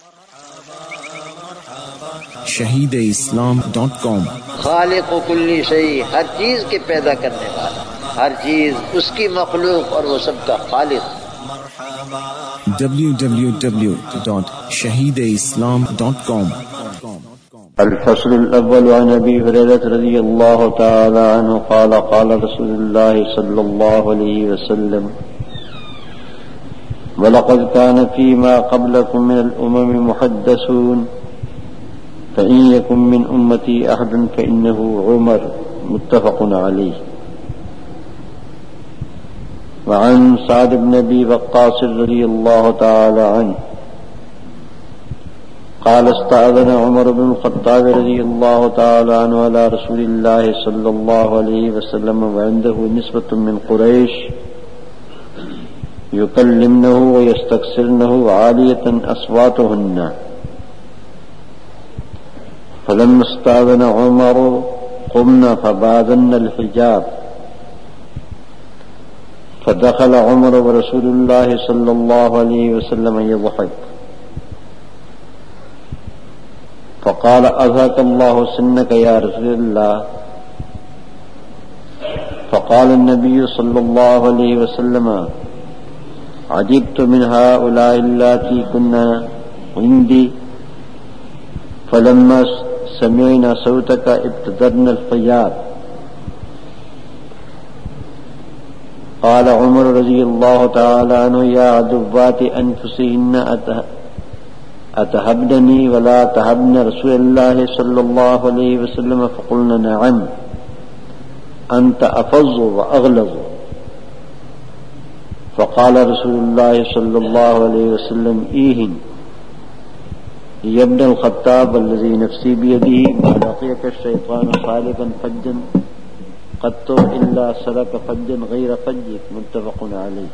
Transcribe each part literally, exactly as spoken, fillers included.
شہید اسلام ڈاٹ کام۔ خالق و کلی شیء، ہر چیز کے پیدا کرنے والا، ہر چیز اس کی مخلوق اور وہ سب کا خالق۔ ڈبلیو ڈبلیو ڈبلیو ڈاٹ شہید اسلام ڈاٹ کام۔ الفصل الاول عن ابی ہریرہ رضی اللہ تعالی عنہ قال قال رسول اللہ صلی اللہ علیہ وسلم وَلَقَدْ كَانَ فِي مَا قَبْلَكُم مِّنَ الْأُمَمِ مُحَدَّثُونَ فَإِن يَكُن مِّنْ أُمَّتِي أَحَدٌ فَإِنَّهُ عُمَرٌ متفق علیہ۔ وعن سعد بن ابی وقاص رضی اللہ تعالی عنہ قال استأذن عمر بن الخطاب رضی اللہ تعالی عنہ على رسول اللہ صلی اللہ علیہ وسلم وعنده نسبة من قریش يكلمنه ويستكثرنه عالية أصواتهن، فلما استأذن عمر قمنا فبادلنا الحجاب، فدخل عمر ورسول الله صلى الله عليه وسلم يضحك، فقال أذهك الله سنك يا رسول الله، فقال النبي صلى الله عليه وسلم عجبت من هؤلاء اللاتي كنا عندي، فلما سمعنا صوتك ابتدرنا الحجاب۔ قال عمر رضی اللہ تعالی عنہ یا عدوات انفسهن اتهبنني ولا تهبن رسول الله صلی اللہ علیہ وسلم، فقلنا نعم انت افظ واغلظ، فقال رسول اللہ صلی اللہ علیہ وسلم ایہن یا ابن الخطاب الذی نفسی بیدہ ما لقیک الشیطان خالقا فجا قط الا سلک فجا غیر فجک، متفق علیہ۔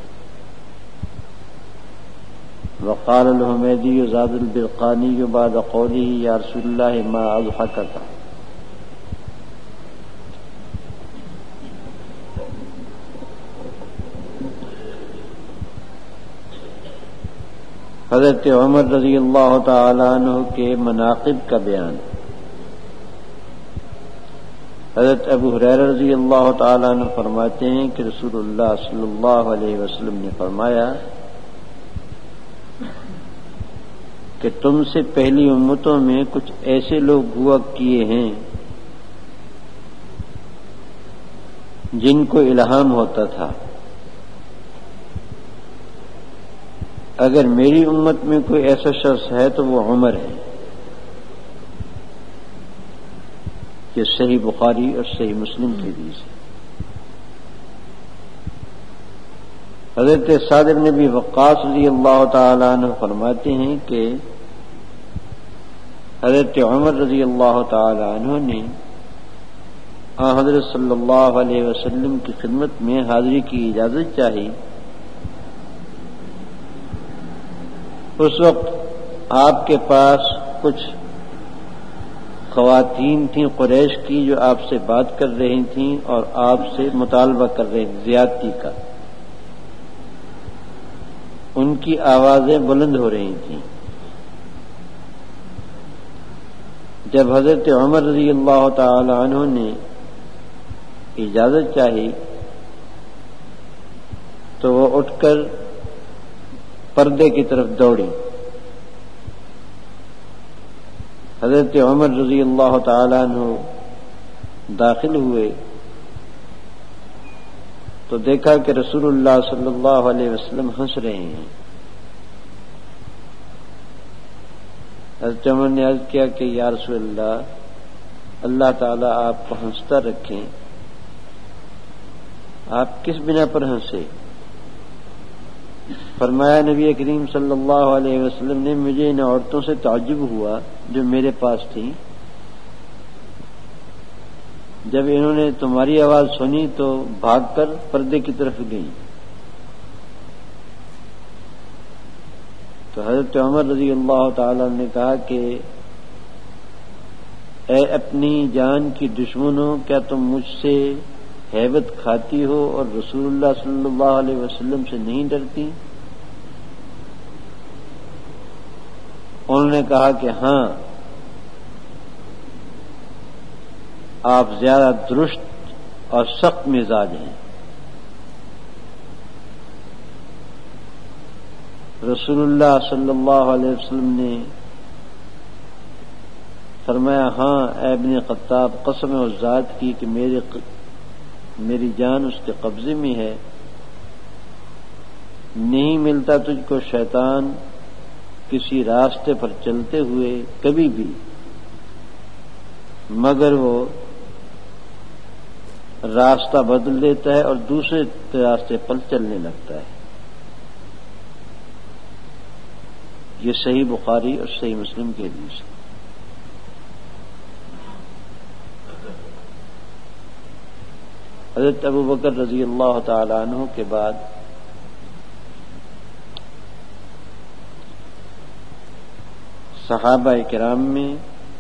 وقال الحمیدی زاد البرقانی بعد قوله یا رسول اللہ ما اضحکک، حضرت عمر رضی اللہ تعالی عنہ کے مناقب کا بیان۔ حضرت ابو ہریرہ رضی اللہ تعالی عنہ فرماتے ہیں کہ رسول اللہ صلی اللہ علیہ وسلم نے فرمایا کہ تم سے پہلی امتوں میں کچھ ایسے لوگ ہوا کیے ہیں جن کو الہام ہوتا تھا، اگر میری امت میں کوئی ایسا شخص ہے تو وہ عمر ہے۔ یہ صحیح بخاری اور صحیح مسلم کی حدیث ہے۔ حضرت سعد بن ابی وقاص رضی اللہ تعالی عنہ فرماتے ہیں کہ حضرت عمر رضی اللہ تعالی عنہ نے آن حضرت صلی اللہ علیہ وسلم کی خدمت میں حاضری کی اجازت چاہی۔ اس وقت آپ کے پاس کچھ خواتین تھیں قریش کی جو آپ سے بات کر رہی تھیں اور آپ سے مطالبہ کر رہی تھیں زیادتی کا، ان کی آوازیں بلند ہو رہی تھیں۔ جب حضرت عمر رضی اللہ تعالی عنہ نے اجازت چاہی تو وہ اٹھ کر پردے کی طرف دوڑی۔ حضرت عمر رضی اللہ تعالی عنہ داخل ہوئے تو دیکھا کہ رسول اللہ صلی اللہ علیہ وسلم ہنس رہے ہیں۔ حضرت عمر نے عرض کیا کہ یا رسول اللہ، اللہ تعالیٰ آپ کو ہنستا رکھیں، آپ کس بنا پر ہنسے؟ فرمایا نبی کریم صلی اللہ علیہ وسلم نے مجھے ان عورتوں سے تعجب ہوا جو میرے پاس تھیں، جب انہوں نے تمہاری آواز سنی تو بھاگ کر پردے کی طرف گئیں۔ تو حضرت عمر رضی اللہ تعالی نے کہا کہ اے اپنی جان کی دشمنوں، کیا تم مجھ سے ہیبت کھاتی ہو اور رسول اللہ صلی اللہ علیہ وسلم سے نہیں ڈرتی؟ انہوں نے کہا کہ ہاں آپ زیادہ درست اور سخت مزاج ہیں. رسول اللہ صلی اللہ علیہ وسلم نے فرمایا ہاں اے ابن خطاب، قسم اس ذات کی کہ میری میری جان اس کے قبضے میں ہے، نہیں ملتا تجھ کو شیطان کسی راستے پر چلتے ہوئے کبھی بھی مگر وہ راستہ بدل دیتا ہے اور دوسرے راستے پر چلنے لگتا ہے. یہ صحیح بخاری اور صحیح مسلم کی حدیث ہے. حضرت ابو بکر رضی اللہ تعالی عنہ کے بعد صحابہ کرام میں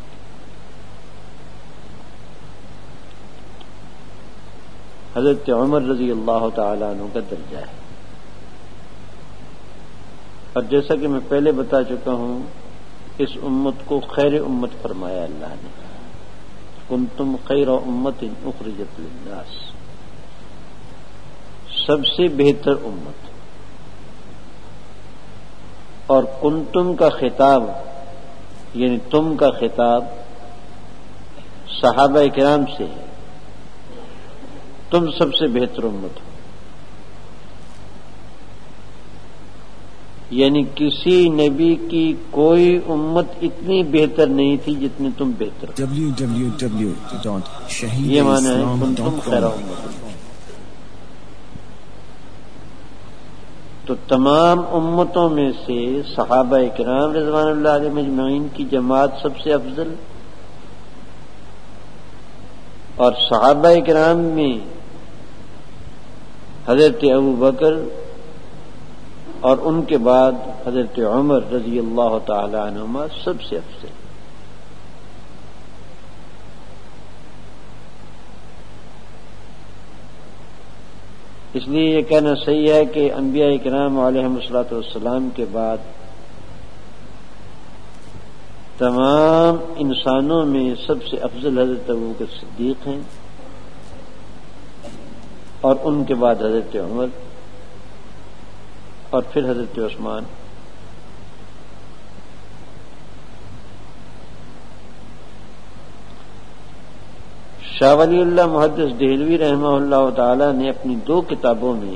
حضرت عمر رضی اللہ تعالی عنہ کا درجہ ہے. اور جیسا کہ میں پہلے بتا چکا ہوں، اس امت کو خیر امت فرمایا اللہ نے. کنتم خیر امت اخرجت للناس، سب سے بہتر امت. اور کنتم کا خطاب یعنی تم کا خطاب صحابہ کرام سے ہے. تم سب سے بہتر امت ہو، یعنی کسی نبی کی کوئی امت اتنی بہتر نہیں تھی جتنی تم بہتر ہو. W W W dot Shaheed یہ معنی ہے اسلام کنتم ڈاٹ خیر کام. امت. تو تمام امتوں میں سے صحابہ کرام رضوان اللہ علیہ مجمعین کی جماعت سب سے افضل، اور صحابہ کرام میں حضرت ابو بکر اور ان کے بعد حضرت عمر رضی اللہ تعالی عنہما سب سے افضل. اس لیے یہ کہنا صحیح ہے کہ انبیاء کرام علیہم الصلوۃ والسلام کے بعد تمام انسانوں میں سب سے افضل حضرت ابوبکر صدیق ہیں، اور ان کے بعد حضرت عمر، اور پھر حضرت عثمان. شاہ ولی اللہ محدث دہلوی رحمہ اللہ تعالی نے اپنی دو کتابوں میں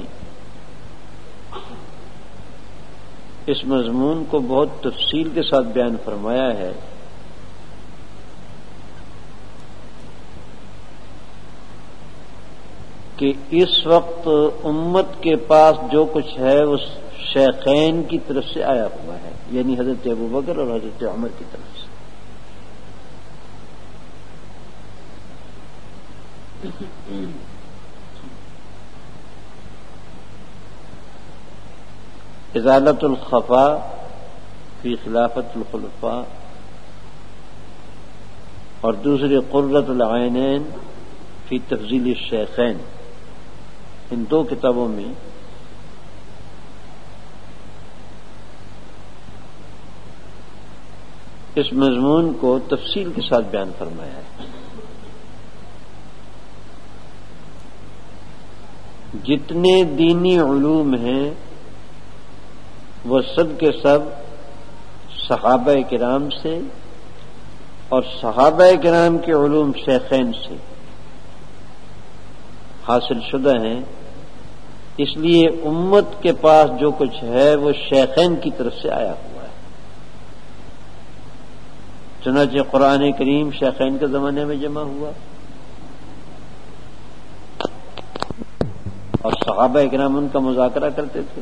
اس مضمون کو بہت تفصیل کے ساتھ بیان فرمایا ہے. کہ اس وقت امت کے پاس جو کچھ ہے وہ شیخین کی طرف سے آیا ہوا ہے، یعنی حضرت ابوبکر اور حضرت عمر کی طرف سے. ازالت الخفا فی خلافت الخلفاء اور دوسری قرۃ العینین فی تفضیل الشیخین، ان دو کتابوں میں اس مضمون کو تفصیل کے ساتھ بیان فرمایا ہے. جتنے دینی علوم ہیں وہ سب کے سب صحابہ کرام سے اور صحابہ کرام کے علوم شیخین سے حاصل شدہ ہیں. اس لیے امت کے پاس جو کچھ ہے وہ شیخین کی طرف سے آیا ہوا ہے. چنانچہ قرآن کریم شیخین کے زمانے میں جمع ہوا اور صحابہ کرام ان کا مذاکرہ کرتے تھے.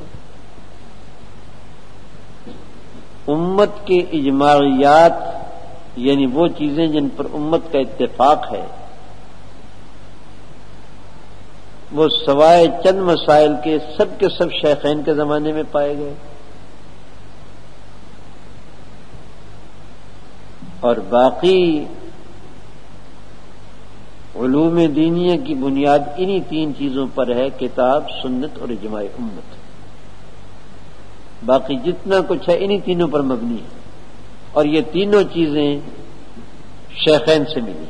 امت کے اجماعیات یعنی وہ چیزیں جن پر امت کا اتفاق ہے وہ سوائے چند مسائل کے سب کے سب شیخین کے زمانے میں پائے گئے، اور باقی علوم دینیہ کی بنیاد انہی تین چیزوں پر ہے، کتاب، سنت اور اجماع امت. باقی جتنا کچھ ہے انہی تینوں پر مبنی ہے. اور یہ تینوں چیزیں شیخین سے ملی.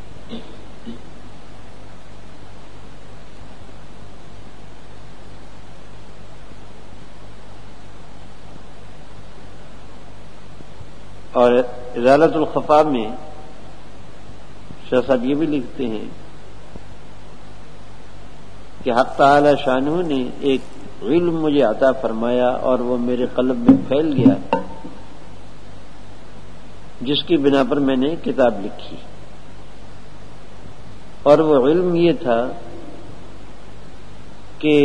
اور ازالۃ الخفا میں شاہ صاحب یہ بھی لکھتے ہیں کہ حق تعالی شانہ نے ایک علم مجھے عطا فرمایا اور وہ میرے قلب میں پھیل گیا، جس کی بنا پر میں نے کتاب لکھی. اور وہ علم یہ تھا کہ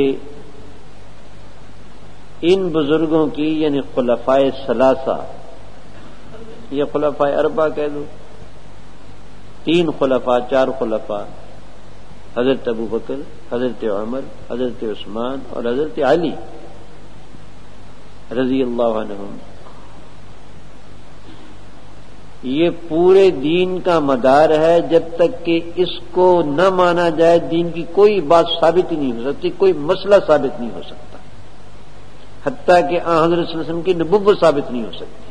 ان بزرگوں کی یعنی خلفائے ثلاثہ یا خلفائے اربعہ کہہ دو، تین خلفاء، چار خلفاء، حضرت ابو بکر، حضرت عمر، حضرت عثمان اور حضرت علی رضی اللہ عنہم، یہ پورے دین کا مدار ہے. جب تک کہ اس کو نہ مانا جائے دین کی کوئی بات ثابت ہی نہیں ہو سکتی، کوئی مسئلہ ثابت نہیں ہو سکتا، حتیٰ کہ آن حضرت صلی اللہ علیہ وسلم کی نبوت ثابت نہیں ہو سکتی،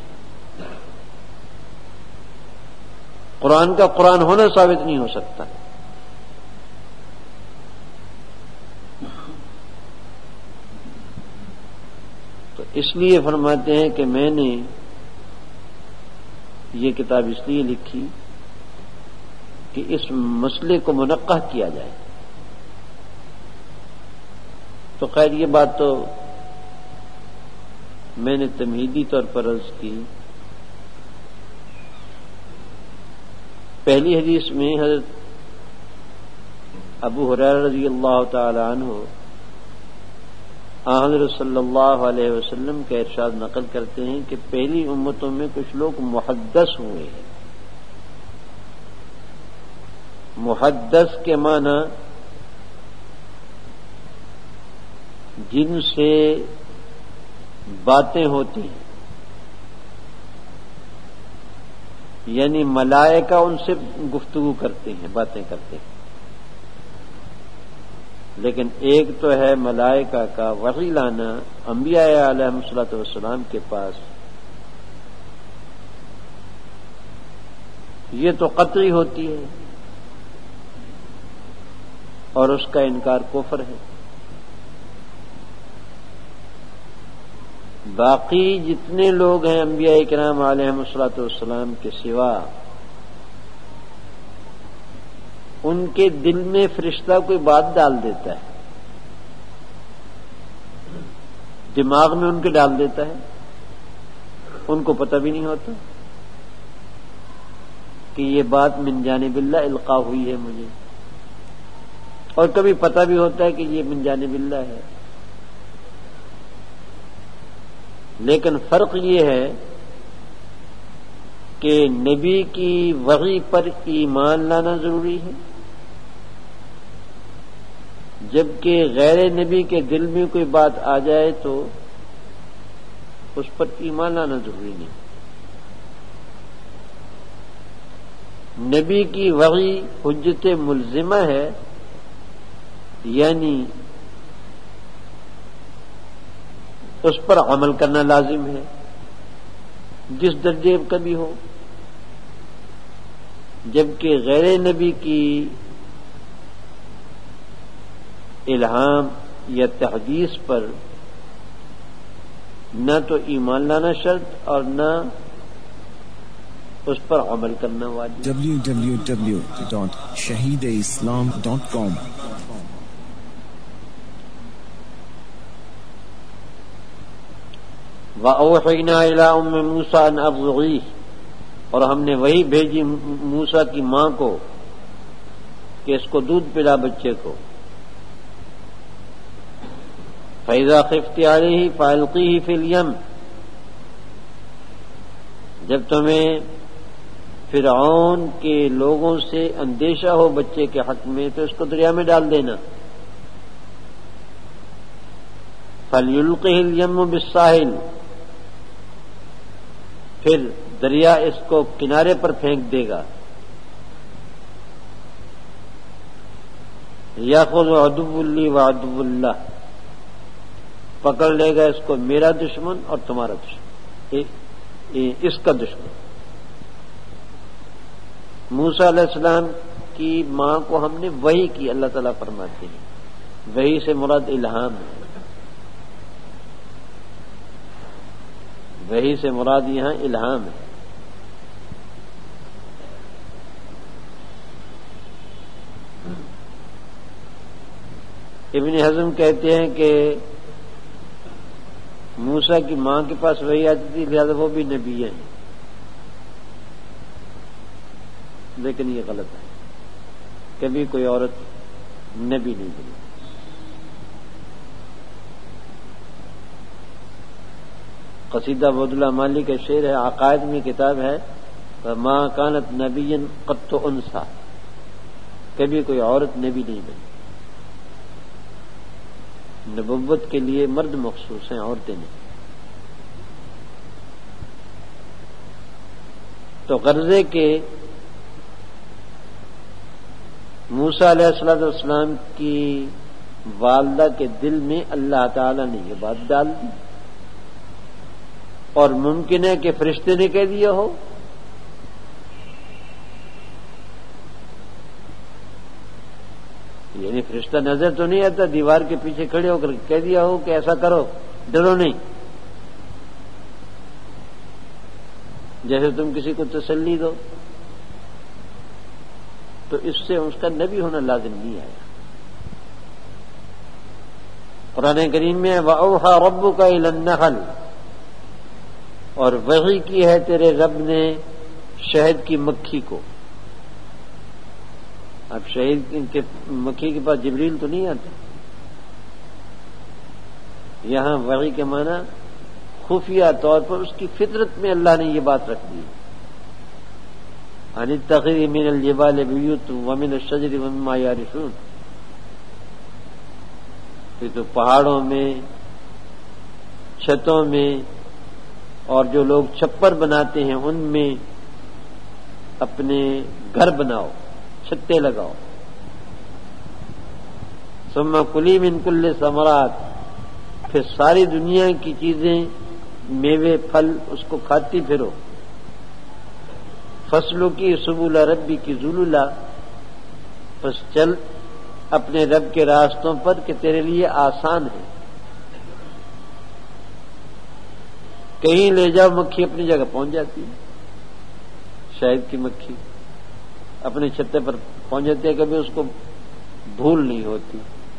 قرآن کا قرآن ہونا ثابت نہیں ہو سکتا. تو اس لیے فرماتے ہیں کہ میں نے یہ کتاب اس لیے لکھی کہ اس مسئلے کو منقح کیا جائے. تو خیر یہ بات تو میں نے تمہیدی طور پر عرض کی. پہلی حدیث میں حضرت ابو ہریرہ رضی اللہ تعالی عنہ حضرت صلی اللہ علیہ وسلم کا ارشاد نقل کرتے ہیں کہ پہلی امتوں میں کچھ لوگ محدث ہوئے ہیں. محدث کے معنی جن سے باتیں ہوتی ہیں، یعنی ملائکہ ان سے گفتگو کرتے ہیں، باتیں کرتے ہیں. لیکن ایک تو ہے ملائکہ کا وحی لانا انبیاء علیہم الصلوۃ والسلام کے پاس، یہ تو قطعی ہوتی ہے اور اس کا انکار کفر ہے. باقی جتنے لوگ ہیں انبیاء کرام علیہم الصلوۃ والسلام کے سوا، ان کے دل میں فرشتہ کوئی بات ڈال دیتا ہے، دماغ میں ان کے ڈال دیتا ہے، ان کو پتہ بھی نہیں ہوتا کہ یہ بات من جانب اللہ القاء ہوئی ہے مجھے، اور کبھی پتہ بھی ہوتا ہے کہ یہ من جانب اللہ ہے. لیکن فرق یہ ہے کہ نبی کی وحی پر ایمان لانا ضروری ہے، جبکہ غیر نبی کے دل میں کوئی بات آ جائے تو اس پر ایمان لانا ضروری نہیں. نبی کی وحی حجت ملزمہ ہے، یعنی اس پر عمل کرنا لازم ہے جس درجے کا بھی ہو، جبکہ غیر نبی کی الہام یا تحدیث پر نہ تو ایمان لانا شرط اور نہ اس پر عمل کرنا واجب. ڈبلیو ڈبلیو ڈبلیو ڈاٹ شہید اسلام ڈاٹ کام. وَأَوْحَيْنَا إِلَىٰ أُمِّ مُوسَىٰ أَنْ أَرْضِعِيهِ، اور ہم نے وہی بھیجی موسیٰ کی ماں کو کہ اس کو دودھ پلا بچے کو. فَإِذَا خِفْتِ عَلَيْهِ فَأَلْقِيهِ فِي الْيَمِّ، جب تمہیں فرعون کے لوگوں سے اندیشہ ہو بچے کے حق میں تو اس کو دریا میں ڈال دینا. فَلْيُلْقِهِ الْيَمُّ بِالسَّاحِلِ، پھر دریا اس کو کنارے پر پھینک دے گا. یاخذ عدو لی وعدو اللہ، پکڑ لے گا اس کو میرا دشمن اور تمہارا دشمن. اس کا دشمن. موسیٰ علیہ السلام کی ماں کو ہم نے وحی کی، اللہ تعالیٰ فرماتے ہیں. وحی سے مراد الہام ہے. وحی سے مراد یہاں الہام ہے. ابن حزم کہتے ہیں کہ موسیٰ کی ماں کے پاس وحی آتی تھی، لہذا وہ بھی نبی ہیں، لیکن یہ غلط ہے. کبھی کوئی عورت نبی نہیں بنی. قصیدہ عبداللہ مالی کا شعر ہے، عقائد میں کتاب ہے، ماں کانت نبی قط انثى، کبھی کوئی عورت نبی نہیں بنی. نبوت کے لیے مرد مخصوص ہیں، عورتیں نہیں. تو غرضے کہ موسیٰ علیہ الصلوۃ والسلام کی والدہ کے دل میں اللہ تعالی نے یہ بات ڈال دی، اور ممکن ہے کہ فرشتے نے کہہ دیا ہو. یعنی فرشتہ نظر تو نہیں آتا، دیوار کے پیچھے کھڑے ہو کر کہہ دیا ہو کہ ایسا کرو، ڈرو نہیں. جیسے تم کسی کو تسلی دو، تو اس سے اس کا نبی ہونا لازم نہیں آیا. قرآن کریم میں وَأَوْحَى رَبُّكَ إِلَى النَّحْلِ، اور وحی کی ہے تیرے رب نے شہد کی مکھی کو. اب شہد کے مکھی کے پاس جبریل تو نہیں آتا. یہاں وحی کے معنی خفیہ طور پر اس کی فطرت میں اللہ نے یہ بات رکھ دی. ان اتخذی من الجبال بیوتا ومن الشجر ومما یعرشون، یہ تو پہاڑوں میں، چھتوں میں، اور جو لوگ چھپر بناتے ہیں ان میں اپنے گھر بناؤ، چھتے لگاؤ. ثم کلی من کل ثمرات، پھر ساری دنیا کی چیزیں، میوے پھل اس کو کھاتی پھرو. فصلوں کی سبل ربی کی ذللا، پس چل اپنے رب کے راستوں پر کہ تیرے لیے آسان ہے. کہیں لے جاؤ مکھی اپنی جگہ پہنچ جاتی ہے. شہد کی مکھی اپنے چھتے پر پہنچ جاتی ہے، کبھی اس کو بھول نہیں ہوتی.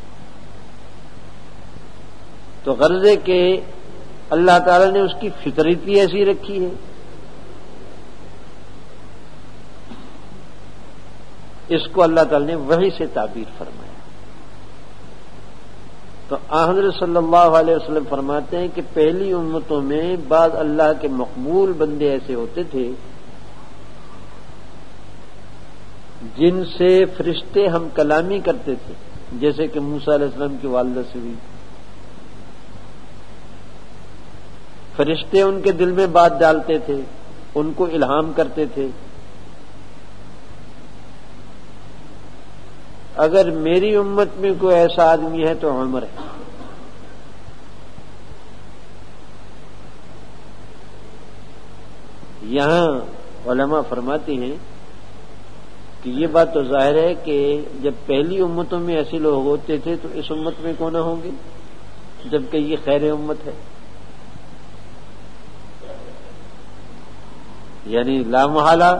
تو غرض ہے کہ اللہ تعالی نے اس کی فطرت ہی ایسی رکھی ہے. اس کو اللہ تعالی نے وحی سے تعبیر فرمایا. تو حضرت صلی اللہ علیہ وسلم فرماتے ہیں کہ پہلی امتوں میں بعض اللہ کے مقبول بندے ایسے ہوتے تھے جن سے فرشتے ہم کلامی کرتے تھے، جیسے کہ موسیٰ علیہ السلام کی والدہ سے ہوئی. فرشتے ان کے دل میں بات ڈالتے تھے، ان کو الہام کرتے تھے. اگر میری امت میں کوئی ایسا آدمی ہے تو عمر ہے. یہاں علماء فرماتے ہیں کہ یہ بات تو ظاہر ہے کہ جب پہلی امتوں میں ایسے لوگ ہوتے تھے تو اس امت میں کون ہوں گے، جبکہ یہ خیر امت ہے. یعنی لا محالہ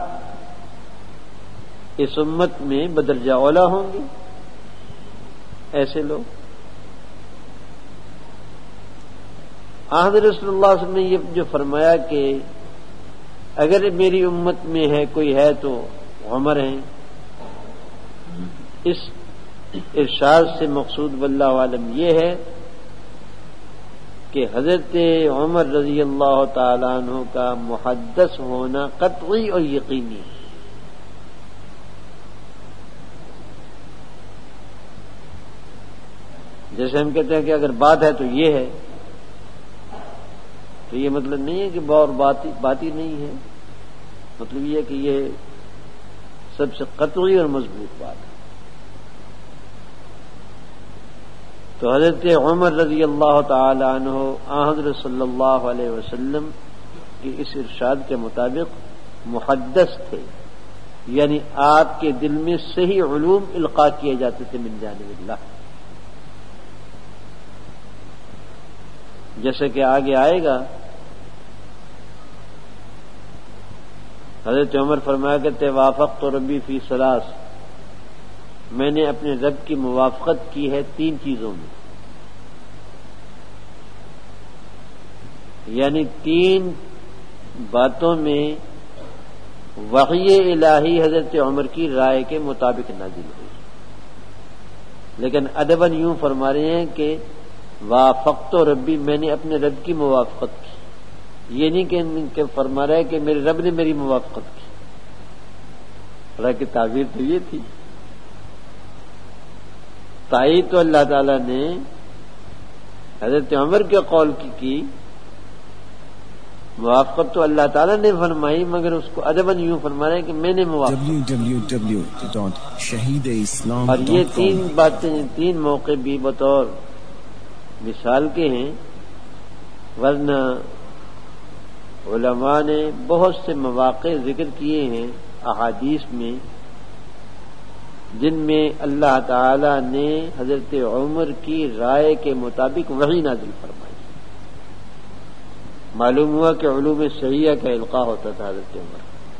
اس امت میں بدرجہ اولا ہوں گے ایسے لوگ. حضرت صلی اللہ علیہ وسلم نے یہ جو فرمایا کہ اگر میری امت میں ہے کوئی ہے تو عمر ہیں، اس ارشاد سے مقصود واللہ عالم یہ ہے کہ حضرت عمر رضی اللہ تعالیٰ عنہ کا محدث ہونا قطعی اور یقینی ہے. جیسے ہم کہتے ہیں کہ اگر بات ہے تو یہ ہے، تو یہ مطلب نہیں ہے کہ اور بات بات ہی نہیں ہے. مطلب یہ ہے کہ یہ سب سے قطعی اور مضبوط بات ہے. تو حضرت عمر رضی اللہ تعالی عنہ حضرت صلی اللہ علیہ وسلم کہ اس ارشاد کے مطابق محدث تھے، یعنی آپ کے دل میں صحیح علوم القاء کیے جاتے تھے من جانب اللہ. جیسے کہ آگے آئے گا، حضرت عمر فرمایا کرتے وافقت ربی فی ثلاث، میں نے اپنے رب کی موافقت کی ہے تین چیزوں میں، یعنی تین باتوں میں وحی الہی حضرت عمر کی رائے کے مطابق نازل ہوئی. لیکن ادباً یوں فرما رہے ہیں کہ وافقت ربی، میں نے اپنے رب کی موافقت کی. یہ نہیں کہ فرما رہا ہے کہ میرے رب نے میری موافقت کی، حالانکہ تعبیر تو یہ تھی. تائید تو اللہ تعالی نے حضرت عمر کے قول کی کی، موافقت تو اللہ تعالیٰ نے فرمائی، مگر اس کو ادباً یوں فرما رہے ہیں کہ میں نے موافقت. W W W dot Shaheed Islam اور یہ تین باتیں، تین موقع بھی بطور مثال کے ہیں، ورنہ علماء نے بہت سے مواقع ذکر کیے ہیں احادیث میں جن میں اللہ تعالی نے حضرت عمر کی رائے کے مطابق وحی نازل فرمائی. معلوم ہوا کہ علوم صحیحہ کا القاء ہوتا تھا حضرت عمر.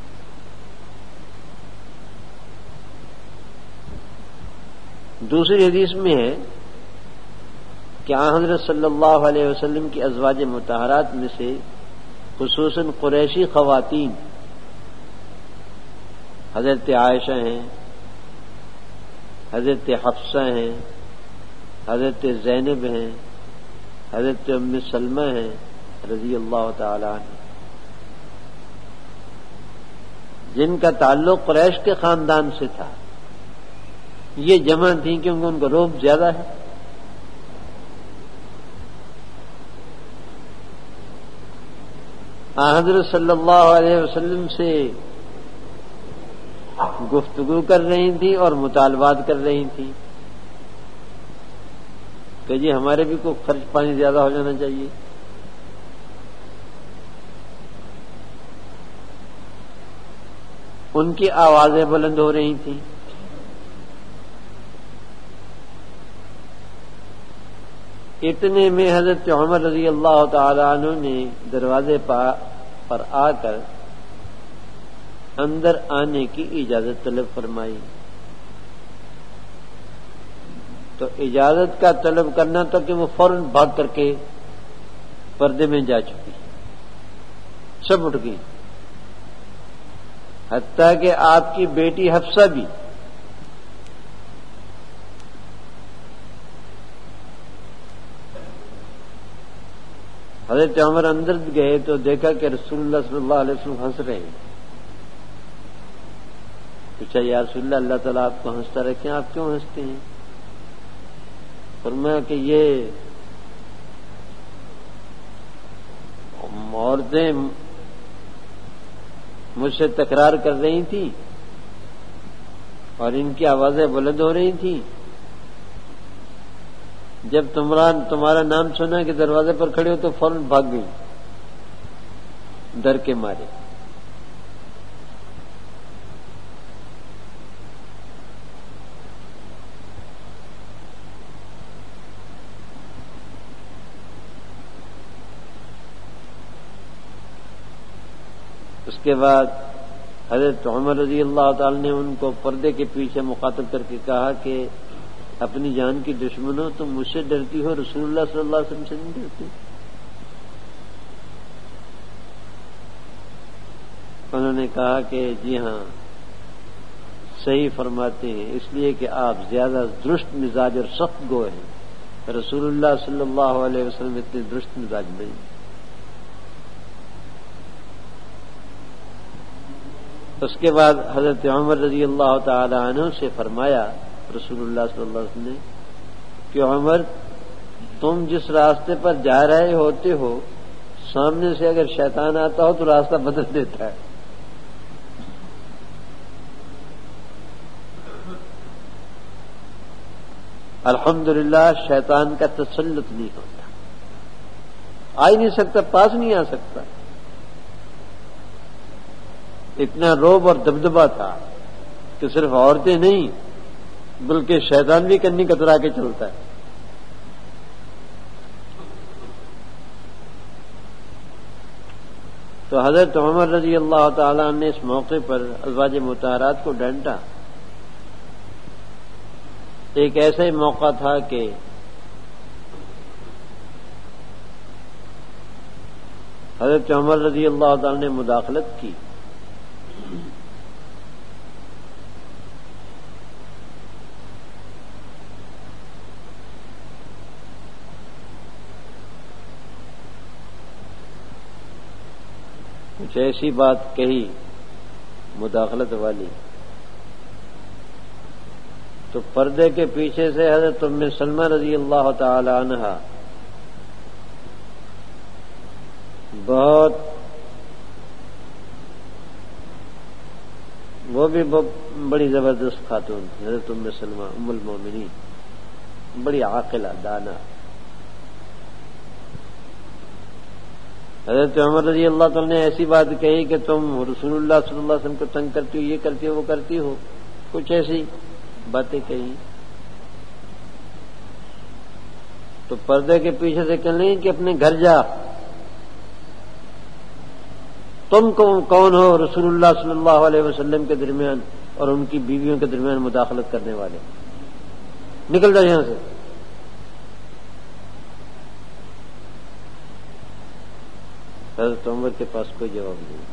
دوسری حدیث میں ہے کہ آن حضرت صلی اللہ علیہ وسلم کی ازواج مطہرات میں سے خصوصاً قریشی خواتین حضرت عائشہ ہیں، حضرت حفصہ ہیں، حضرت زینب ہیں، حضرت ام سلمہ ہیں رضی اللہ تعالی عنہ، جن کا تعلق قریش کے خاندان سے تھا. یہ جمع تھیں کیونکہ ان کا رعب زیادہ ہے. حضرت صلی اللہ علیہ وسلم سے گفتگو کر رہی تھی اور مطالبات کر رہی تھی کہ جی ہمارے بھی کوئی خرچ پانی زیادہ ہو جانا چاہیے. ان کی آوازیں بلند ہو رہی تھیں. اتنے میں حضرت عمر رضی اللہ تعالی عنہ نے دروازے پر آ کر اندر آنے کی اجازت طلب فرمائی. تو اجازت کا طلب کرنا تھا کہ وہ فوراً بھاگ کر کے پردے میں جا چکی، سب اٹھ گئی، حتیٰ کہ آپ کی بیٹی حفصہ بھی. حضرت عمر اندر گئے تو دیکھا کہ رسول اللہ صلی اللہ علیہ وسلم ہنس رہے ہیں. پوچھا یا رسول اللہ، اللہ تعالیٰ آپ کو ہنستا رکھے، آپ کیوں ہنستے ہیں؟ فرمایا کہ یہ عورتیں مجھ سے تکرار کر رہی تھیں اور ان کی آوازیں بلند ہو رہی تھیں. جب تمہارا تمہارا نام سنا کہ دروازے پر کھڑے ہو تو فوراً بھاگ گئی ڈر کے مارے. اس کے بعد حضرت عمر رضی اللہ تعالی نے ان کو پردے کے پیچھے مخاطب کر کے کہا کہ اپنی جان کی دشمن ہو، تم مجھ سے ڈرتی ہو، رسول اللہ صلی اللہ علیہ وسلم سے نہیں ڈرتی. انہوں نے کہا کہ جی ہاں صحیح فرماتے ہیں، اس لیے کہ آپ زیادہ درست مزاج اور سخت گو ہیں، رسول اللہ صلی اللہ علیہ وسلم اتنے درست مزاج نہیں. اس کے بعد حضرت عمر رضی اللہ تعالی عنہ سے فرمایا رسول اللہ صلی اللہ علیہ وسلم نے کہ عمر، تم جس راستے پر جا رہے ہوتے ہو سامنے سے اگر شیطان آتا ہو تو راستہ بدل دیتا ہے. الحمدللہ شیطان کا تسلط نہیں ہوتا، آ ہی نہیں سکتا، پاس نہیں آ سکتا. اتنا روب اور دبدبا تھا کہ صرف عورتیں نہیں بلکہ شیطان بھی کنی کترا کے چلتا ہے. تو حضرت عمر رضی اللہ تعالیٰ نے اس موقع پر ازواج مطہرات کو ڈانٹا. ایک ایسا ہی موقع تھا کہ حضرت عمر رضی اللہ تعالیٰ نے مداخلت کی. کچھ ایسی بات کہی مداخلت والی تو پردے کے پیچھے سے حضرت ام سلمہ رضی اللہ تعالی عنہا بہت وہ بھی بڑی زبردست خاتون حضرت ام سلمہ ام المومنین, بڑی عاقلہ دانا. حضرت عمر رضی اللہ تعالی نے ایسی بات کہی کہ تم رسول اللہ صلی اللہ علیہ وسلم کو تنگ کرتی ہو, یہ کرتی ہو, وہ کرتی ہو, کچھ ایسی باتیں کہی. تو پردے کے پیچھے سے کہنے کہ اپنے گھر جا, تم کون ہو رسول اللہ صلی اللہ علیہ وسلم کے درمیان اور ان کی بیویوں کے درمیان مداخلت کرنے والے, نکل جاؤ یہاں سے. حضرت عمر کے پاس کوئی جواب نہیں.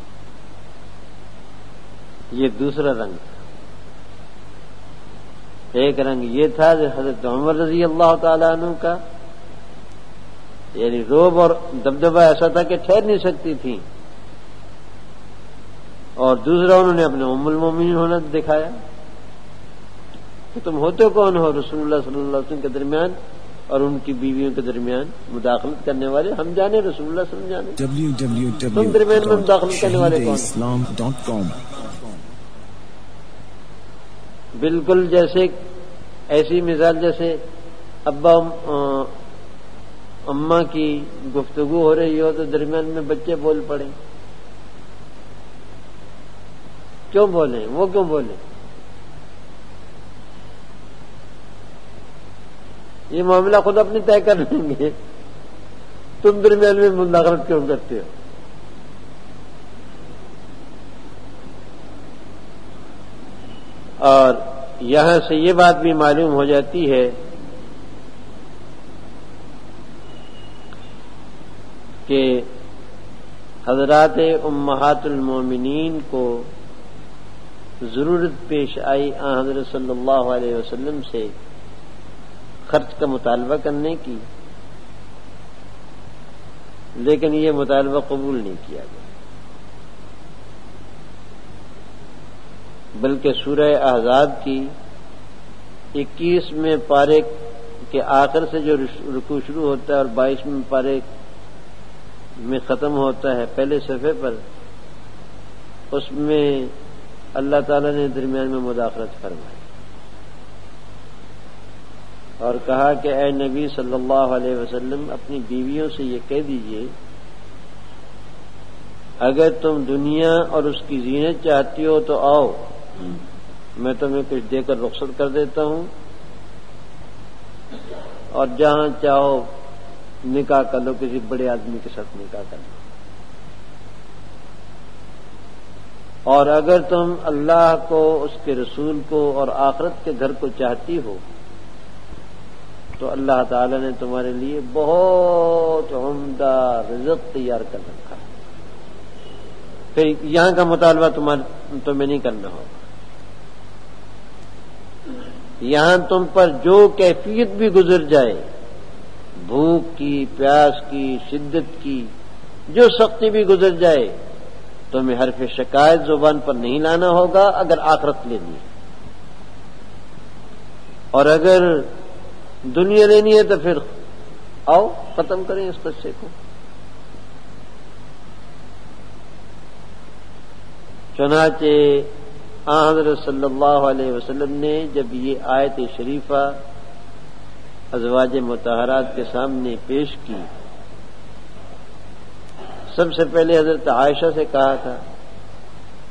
یہ دوسرا رنگ تھا. ایک رنگ یہ تھا کہ حضرت عمر رضی اللہ تعالی عنہ کا یعنی روب اور دبدبہ ایسا تھا کہ ٹھہر نہیں سکتی تھی, اور دوسرا انہوں نے اپنے ام المومنین ہونا دکھایا کہ تم ہوتے کون ہو رسول اللہ صلی اللہ علیہ وسلم کے درمیان اور ان کی بیویوں کے درمیان مداخلت کرنے والے. ہم جانے رسول اللہ صلی اللہ علیہ وسلم جانے, تم درمیان میں مداخلت کرنے والے کون؟ بالکل جیسے ایسی مثال جیسے ابا اماں کی گفتگو ہو رہی ہو تو درمیان میں بچے بول پڑے. کیوں بولیں, وہ کیوں بولیں؟ یہ معاملہ خود اپنی طے کر لیں گے, تم درمیان میں مداخلت کیوں کرتے ہو؟ اور یہاں سے یہ بات بھی معلوم ہو جاتی ہے کہ حضرات امہات المومنین کو ضرورت پیش آئی آن حضرت صلی اللہ علیہ وسلم سے خرچ کا مطالبہ کرنے کی, لیکن یہ مطالبہ قبول نہیں کیا گیا, بلکہ سورہ احزاب کی اکیسویں پارے کے آخر سے جو رکوع شروع ہوتا ہے اور بائیسویں پارے میں ختم ہوتا ہے پہلے صفحے پر, اس میں اللہ تعالی نے درمیان میں مداخلت فرمائی اور کہا کہ اے نبی صلی اللہ علیہ وسلم اپنی بیویوں سے یہ کہہ دیجئے اگر تم دنیا اور اس کی زینت چاہتی ہو تو آؤ, میں تمہیں کچھ دے کر رخصت کر دیتا ہوں, اور جہاں چاہو نکاح کر لو, کسی بڑے آدمی کے ساتھ نکاح کر لو. اور اگر تم اللہ کو, اس کے رسول کو اور آخرت کے گھر کو چاہتی ہو تو اللہ تعالی نے تمہارے لیے بہت عمدہ رزق تیار کر رکھا ہے. پھر یہاں کا مطالبہ تمہیں نہیں کرنا ہوگا. یہاں تم پر جو کیفیت بھی گزر جائے, بھوک کی, پیاس کی, شدت کی, جو سختی بھی گزر جائے, تمہیں حرف شکایت زبان پر نہیں لانا ہوگا اگر آخرت لینی ہے. اور اگر دنیا لینی ہے تو پھر آؤ ختم کریں اس قصے کو. چنانچہ حضرت صلی اللہ علیہ وسلم نے جب یہ آیت شریفہ ازواج مطہرات کے سامنے پیش کی, سب سے پہلے حضرت عائشہ سے کہا تھا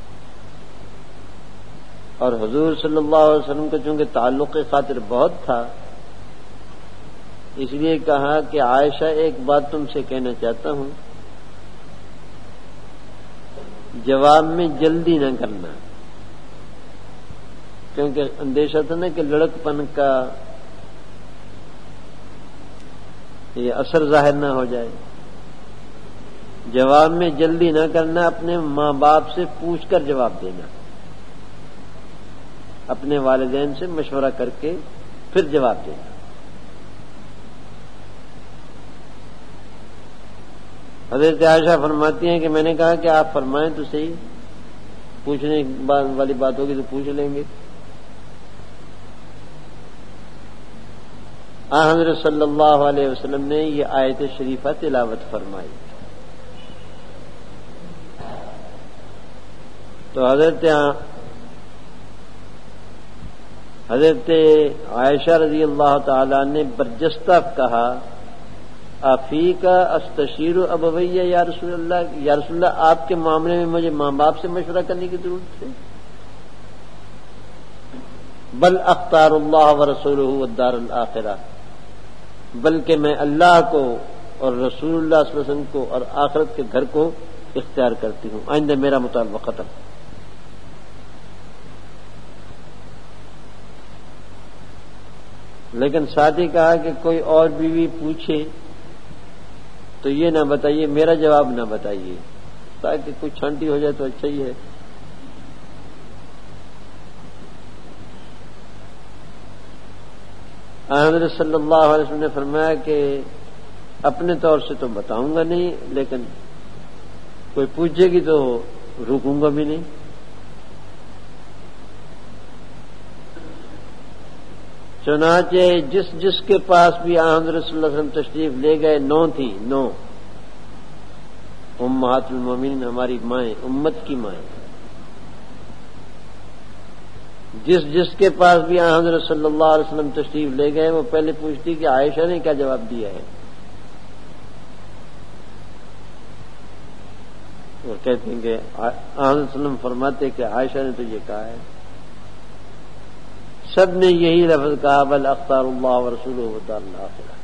اور حضور صلی اللہ علیہ وسلم کو چونکہ تعلق خاطر بہت تھا، اس لیے کہا کہ عائشہ ایک بات تم سے کہنا چاہتا ہوں، جواب میں جلدی نہ کرنا، کیونکہ اندیشہ تھا نا کہ لڑکپن کا یہ اثر ظاہر نہ ہو جائے۔ جواب میں جلدی نہ کرنا، اپنے ماں باپ سے پوچھ کر جواب دینا، اپنے والدین سے مشورہ کر کے پھر جواب دینا۔ حضرت عائشہ فرماتی ہیں کہ میں نے کہا کہ آپ فرمائیں تو صحیح، پوچھنے والی بات ہوگی تو پوچھ لیں گے۔ آن حضرت صلی اللہ علیہ وسلم نے یہ آیت شریفہ تلاوت فرمائی تو حضرت حضرت عائشہ رضی اللہ تعالی نے برجستہ کہا، افیک استشیر ابویہ یا رسول اللہ، یا رسول اللہ آپ کے معاملے میں مجھے ماں باپ سے مشورہ کرنے کی ضرورت ہے؟ بل اختار اللہ ورسولہ والدار الآخرہ، بلکہ میں اللہ کو اور رسول اللہ صلی اللہ علیہ وسلم کو اور آخرت کے گھر کو اختیار کرتی ہوں، آئندہ میرا مطالبہ ختم۔ لیکن ساتھ ہی کہا کہ کوئی اور بیوی پوچھے تو یہ نہ بتائیے، میرا جواب نہ بتائیے، تاکہ کچھ چھانٹی ہو جائے تو اچھا ہی ہے۔ حضرت صلی اللہ علیہ وسلم نے فرمایا کہ اپنے طور سے تو بتاؤں گا نہیں، لیکن کوئی پوچھے گی تو رکوں گا بھی نہیں۔ چنانچہ جس جس کے پاس بھی حضرت صلی اللہ علیہ وسلم تشریف لے گئے، نو تھی، نو امہات المومنین، ہماری مائیں، امت کی مائیں، جس جس کے پاس بھی حضرت صلی اللہ علیہ وسلم تشریف لے گئے وہ پہلے پوچھتی کہ عائشہ نے کیا جواب دیا ہے، وہ کہتے ہیں کہ حضرت صلی اللہ علیہ وسلم فرماتے کہ عائشہ نے تو یہ کہا ہے۔ سب نے یہی لفظ کہا، بل اختار اللہ ورسولہ والدار الآخرہ۔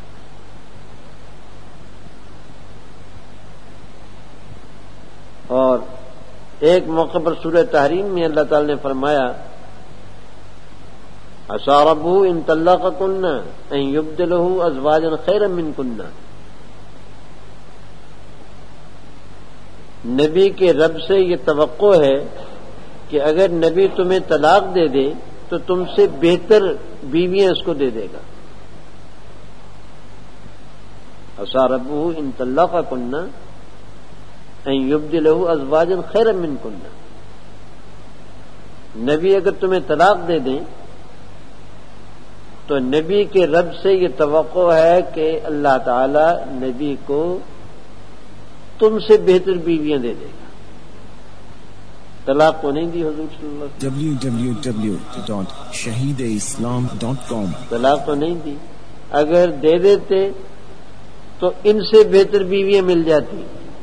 اور ایک موقع پر سورہ تحریم میں اللہ تعالی نے فرمایا، عسى ربه ان طلقكن ان يبدله ازواجا خيرا منكن، نبی کے رب سے یہ توقع ہے کہ اگر نبی تمہیں طلاق دے دے تو تم سے بہتر بیویاں اس کو دے دے گا۔ عسى ربه ان طلقكن ان يبدله ازواجا خيرا منكن، نبی اگر تمہیں طلاق دے دیں تو نبی کے رب سے یہ توقع ہے کہ اللہ تعالی نبی کو تم سے بہتر بیویاں دے دے گا۔ طلاق تو نہیں دی حضور صلی اللہ علیہ وسلم، ڈبلیو ڈبلیو ڈبلیو ڈاٹ شہید اسلام ڈاٹ کام، طلاق تو نہیں دی، اگر دے دیتے تو ان سے بہتر بیویاں مل جاتی،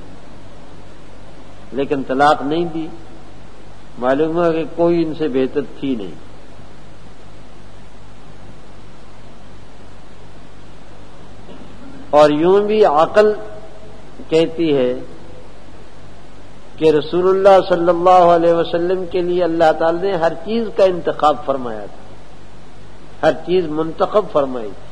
لیکن طلاق نہیں دی، معلوم ہے کہ کوئی ان سے بہتر تھی نہیں۔ اور یوں بھی عقل کہتی ہے کہ رسول اللہ صلی اللہ علیہ وسلم کے لیے اللہ تعالی نے ہر چیز کا انتخاب فرمایا تھا، ہر چیز منتخب فرمائی تھی۔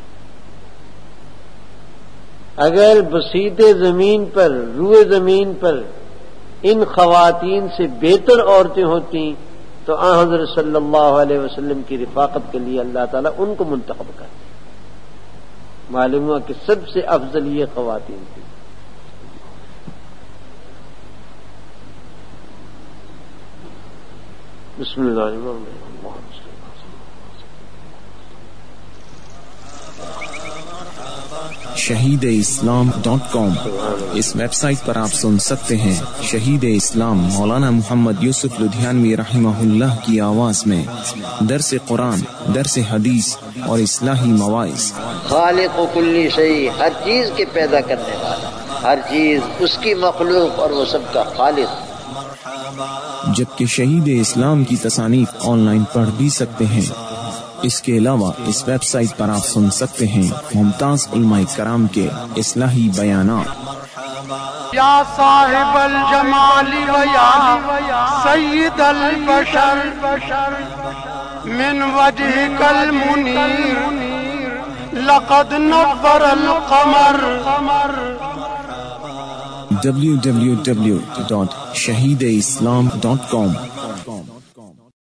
اگر بسیط زمین پر، روئے زمین پر ان خواتین سے بہتر عورتیں ہوتی تو آن حضرت صلی اللہ علیہ وسلم کی رفاقت کے لیے اللہ تعالیٰ ان کو منتخب کرتے۔ معلوم ہوا کہ سب سے افضل یہ خواتین تھی۔ بسم اللہ الرحمن الرحیم۔ شہید اسلام ڈاٹ کام، اس ویب سائٹ پر آپ سن سکتے ہیں شہید اسلام مولانا محمد یوسف لدھیانوی رحمہ اللہ کی آواز میں درس قرآن، درس حدیث اور اصلاحی مواعظ۔ خالق و کلی شیء، ہر چیز کے پیدا کرنے والا، ہر چیز اس کی مخلوق اور وہ سب کا خالق۔ جبکہ شہید اسلام کی تصانیف آن لائن پڑھ بھی سکتے ہیں۔ اس کے علاوہ اس ویب سائٹ پر آپ سن سکتے ہیں ممتاز علماء کرام کے اصلاحی بیانات۔ یا صاحب الجمال و یا سید البشر من وجهك المنیر لقد نور القمر۔ ڈبلیو ڈبلیو ڈبلیو ڈاٹ شہید اسلام ڈاٹ کام